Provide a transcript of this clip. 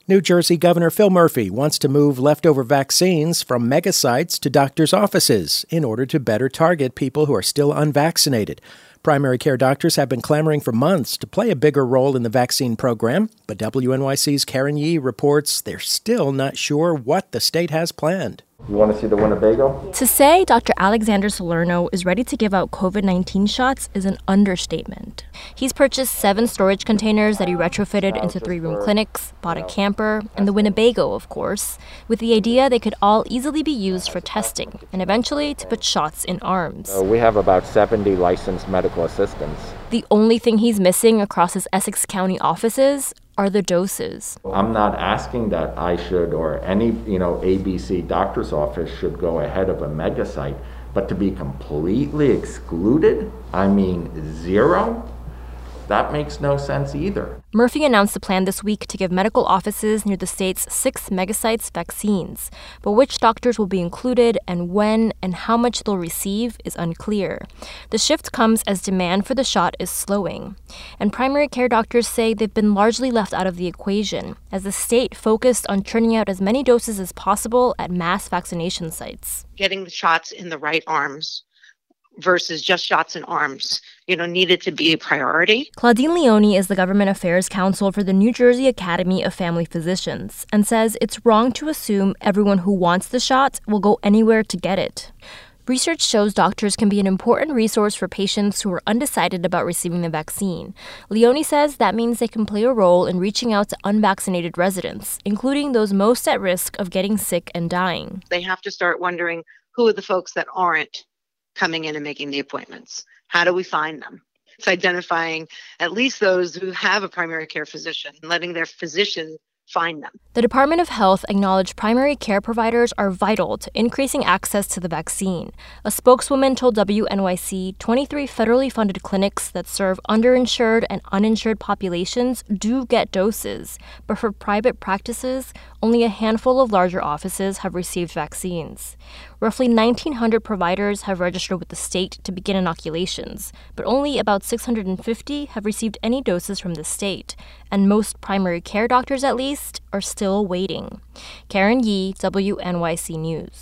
New Jersey Governor Phil Murphy wants to move leftover vaccines from megasites to doctors' offices in order to better target people who are still unvaccinated. Primary care doctors have been clamoring for months to play a bigger role in the vaccine program, but WNYC's Karen Yee reports they're still not sure what the state has planned. You want to see the Winnebago? To say Dr. Alexander Salerno is ready to give out COVID-19 shots is an understatement. He's purchased 7 storage containers that he retrofitted into 3-room clinics, bought a camper, and the Winnebago, of course, with the idea they could all easily be used for testing and eventually to put shots in arms. We have about 70 licensed medical assistants. The only thing he's missing across his Essex County offices are the doses. I'm not asking that I should or any, ABC doctor's office should go ahead of a mega site, but to be completely excluded, zero, that makes no sense either. Murphy announced the plan this week to give medical offices near the state's 6 megasites vaccines, but which doctors will be included and when and how much they'll receive is unclear. The shift comes as demand for the shot is slowing, and primary care doctors say they've been largely left out of the equation as the state focused on churning out as many doses as possible at mass vaccination sites. Getting the shots in the right arms versus just shots in arms, needed to be a priority. Claudine Leone is the government affairs counsel for the New Jersey Academy of Family Physicians and says it's wrong to assume everyone who wants the shot will go anywhere to get it. Research shows doctors can be an important resource for patients who are undecided about receiving the vaccine. Leone says that means they can play a role in reaching out to unvaccinated residents, including those most at risk of getting sick and dying. They have to start wondering who are the folks that aren't coming in and making the appointments. How do we find them? It's identifying at least those who have a primary care physician and letting their physician find them. The Department of Health acknowledged primary care providers are vital to increasing access to the vaccine. A spokeswoman told WNYC 23 federally funded clinics that serve underinsured and uninsured populations do get doses, but for private practices, only a handful of larger offices have received vaccines. Roughly 1,900 providers have registered with the state to begin inoculations, but only about 650 have received any doses from the state, and most primary care doctors, at least, are still waiting. Karen Yee, WNYC News.